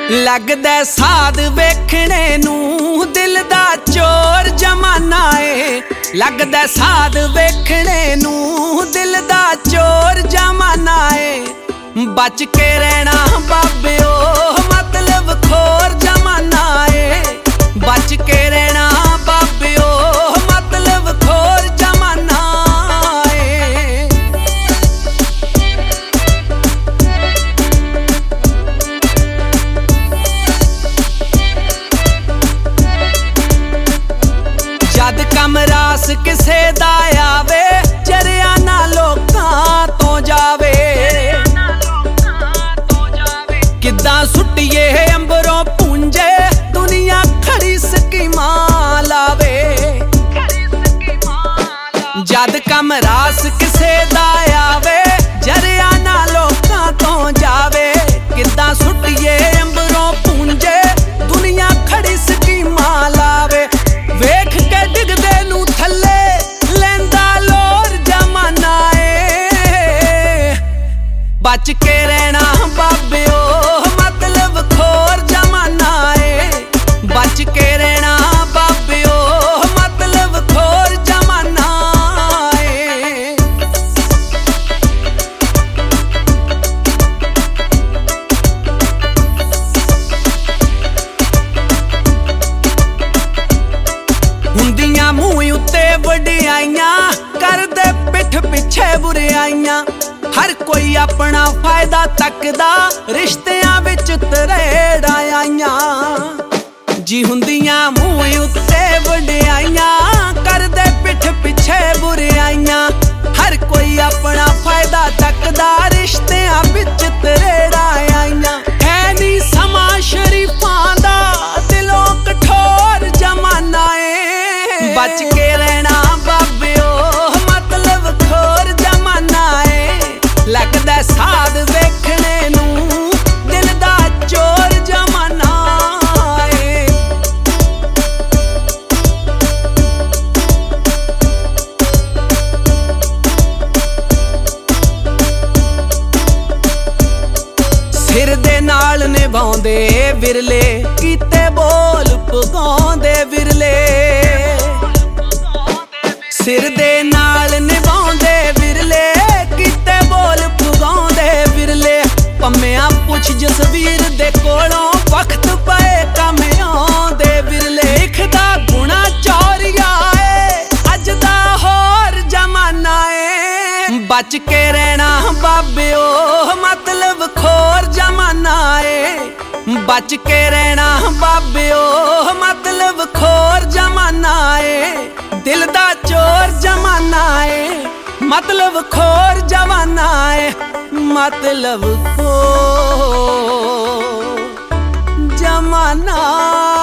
लगदा साध वेखणे नूं दिल दा चोर जमाना ए। लगदा साध वेखणे नूं दिल दा चोर जमाना ए। बच के रहना बाबिओ मतलब खोर जमाना ए। बच के रहना बाबिओ मतलब खोर जमाना ए। जद कम रास किसे दा आवे चरिया ना लोकां तो जावे। किदां सुटिए अंबरों पूंजे दुनिया खड़ी स्कीमां लावे। जद कम रास किसे दा आवे चरिया ना लोकां तो जावे। किदां सुटिए अंबरों पूंजे दुनिया खड़ी स्कीमां लावे। वेख के डिगदे नूं थल्ले लैंदा लोर जमाना ए। बच के रहना बाबिओ मतलब खोर जमाना ए। बच के रहना बाबिओ मतलब खोर जमाना ए। हुंदियां मूंह उत्ते वडियाइयां करदे पिठ पिछे बुराइयां। हर कोई अपना फायदा तकदा रिश्तियां विच तरेड़ा आइयां। जी हुंदियां मूंह उत्ते वडियाइयां करदे पिठ पिछे बुराइयां। हर कोई अपना फायदा तकदा रिश्तियां विच तरेड़ा आइयां। है नी समा शरीफां दा दिलों कठोर जमाना ए। बच के रहना बाबिओ मतलब खोर जमाना ए। लगदा साध वेखणे नूं दिल दा चोर जमाना ए। सिर दे नाल निभाउंदे विरले कीते बोल पगाउंदे विरले। सिर दे नाल निभाउंदे विरले कीते बोल पगाउंदे विरले। पम्मियां पुछ जसवीर दे कोलों वक्त पए कम आउंदे विरले। लिखदा गुणा चौरिया ए अज दा होर जमाना ए। बच के रहना बाबिओ मतलब खोर जमाना ए। बच के रहना बाबिओ मतलब खोर जमाना ए। दिल दा चोर जमाना ए मतलब खोर जमाना ए। मतलब खोर जमाना।